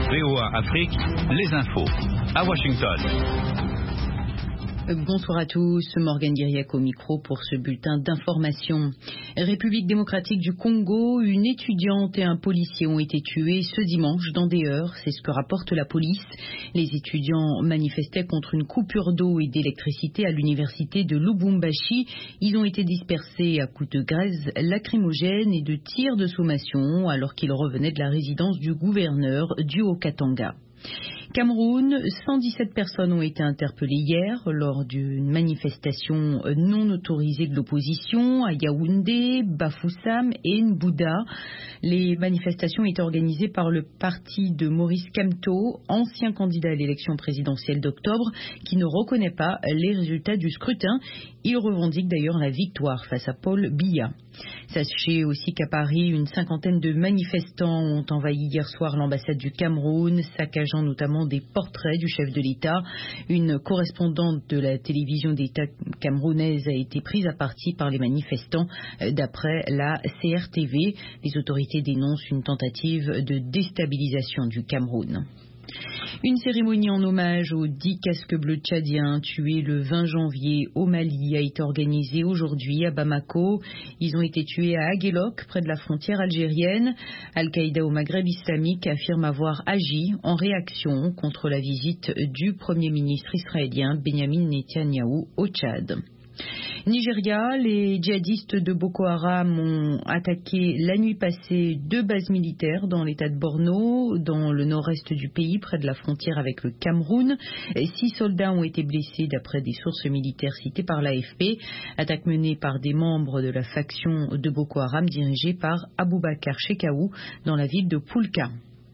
VOA Afrique, les infos. À Washington. Bonsoir à tous, Morgane Guiriac au micro pour ce bulletin d'information. République démocratique du Congo, une étudiante et un policier ont été tués ce dimanche dans des heurts, c'est ce que rapporte la police. Les étudiants manifestaient contre une coupure d'eau et d'électricité à l'université de Lubumbashi. Ils ont été dispersés à coups de gaz lacrymogène et de tirs de sommation alors qu'ils revenaient de la résidence du gouverneur du Haut-Katanga. Cameroun, 117 personnes ont été interpellées hier lors d'une manifestation non autorisée de l'opposition à Yaoundé, Bafoussam et Mbouda. Les manifestations étaient organisées par le parti de Maurice Kamto, ancien candidat à l'élection présidentielle d'octobre, qui ne reconnaît pas les résultats du scrutin. Il revendique d'ailleurs la victoire face à Paul Biya. Sachez aussi qu'à Paris, une cinquantaine de manifestants ont envahi hier soir l'ambassade du Cameroun, saccageant notamment des portraits du chef de l'État. Une correspondante de la télévision d'État camerounaise a été prise à partie par les manifestants d'après la CRTV. Les autorités dénoncent une tentative de déstabilisation du Cameroun. Une cérémonie en hommage aux 10 casques bleus tchadiens tués le 20 janvier au Mali a été organisée aujourd'hui à Bamako. Ils ont été tués à Aguelok, près de la frontière algérienne. Al-Qaïda au Maghreb islamique affirme avoir agi en réaction contre la visite du Premier ministre israélien Benjamin Netanyahou au Tchad. Nigeria, les djihadistes de Boko Haram ont attaqué la nuit passée 2 bases militaires dans l'état de Borno, dans le nord-est du pays, près de la frontière avec le Cameroun. 6 soldats ont été blessés d'après des sources militaires citées par l'AFP. Attaque menée par des membres de la faction de Boko Haram dirigée par Aboubakar Shekau dans la ville de Poulka.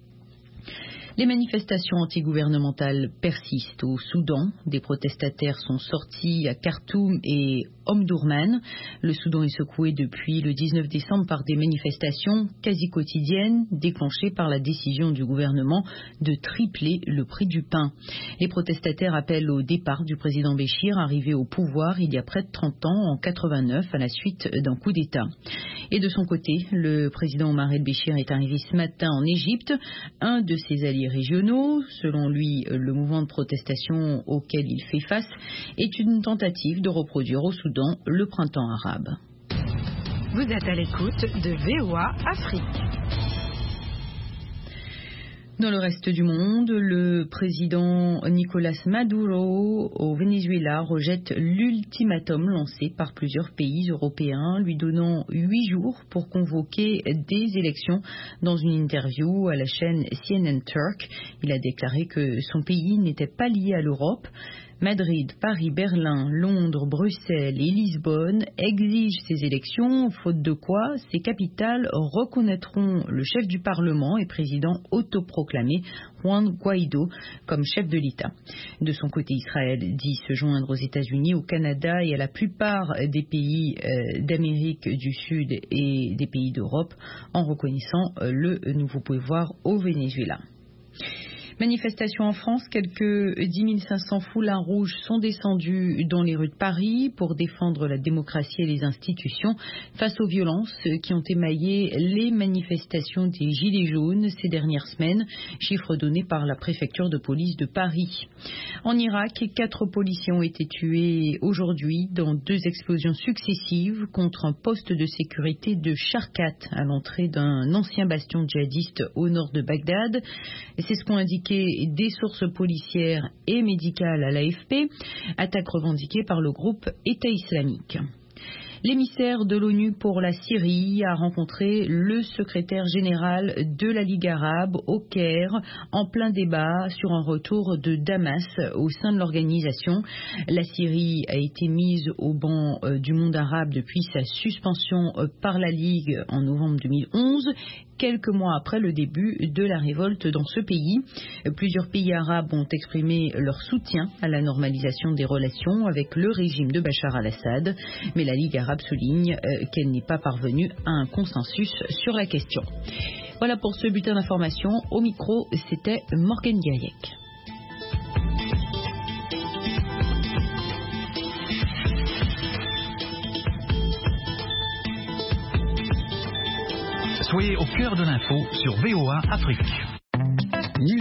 Les manifestations antigouvernementales persistent au Soudan. Des protestataires sont sortis à Khartoum et Omdurman. Le Soudan est secoué depuis le 19 décembre par des manifestations quasi quotidiennes déclenchées par la décision du gouvernement de tripler le prix du pain. Les protestataires appellent au départ du président Béchir, arrivé au pouvoir il y a près de 30 ans, en 89, à la suite d'un coup d'État. Et de son côté, le président Omar el-Béchir est arrivé ce matin en Égypte. Un de ses alliés régionaux, selon lui, le mouvement de protestation auquel il fait face, est une tentative de reproduire au Soudan le printemps arabe. Vous êtes à l'écoute de VOA Afrique. Dans le reste du monde, le président Nicolás Maduro au Venezuela rejette l'ultimatum lancé par plusieurs pays européens, lui donnant 8 jours pour convoquer des élections. Dans une interview à la chaîne CNN Turk, il a déclaré que son pays n'était pas lié à l'Europe. Madrid, Paris, Berlin, Londres, Bruxelles et Lisbonne exigent ces élections, faute de quoi ces capitales reconnaîtront le chef du Parlement et président autoproclamé Juan Guaido comme chef de l'État. De son côté, Israël dit se joindre aux États-Unis, au Canada et à la plupart des pays d'Amérique du Sud et des pays d'Europe en reconnaissant le nouveau pouvoir au Venezuela. Manifestation en France, quelques 10 500 foulards rouges sont descendus dans les rues de Paris pour défendre la démocratie et les institutions face aux violences qui ont émaillé les manifestations des Gilets jaunes ces dernières semaines, chiffre donné par la préfecture de police de Paris. En Irak, 4 policiers ont été tués aujourd'hui dans 2 explosions successives contre un poste de sécurité de Charkat à l'entrée d'un ancien bastion djihadiste au nord de Bagdad. C'est ce qu'ont indiqué des sources policières et médicales à l'AFP, attaque revendiquée par le groupe État islamique. L'émissaire de l'ONU pour la Syrie a rencontré le secrétaire général de la Ligue arabe au Caire en plein débat sur un retour de Damas au sein de l'organisation. La Syrie a été mise au banc du monde arabe depuis sa suspension par la Ligue en novembre 2011. Quelques mois après le début de la révolte dans ce pays. Plusieurs pays arabes ont exprimé leur soutien à la normalisation des relations avec le régime de Bachar al-Assad, mais la Ligue arabe souligne qu'elle n'est pas parvenue à un consensus sur la question. Voilà pour ce bulletin d'information. Au micro, c'était Morgane Guiriac. Soyez au cœur de l'info sur VOA Afrique.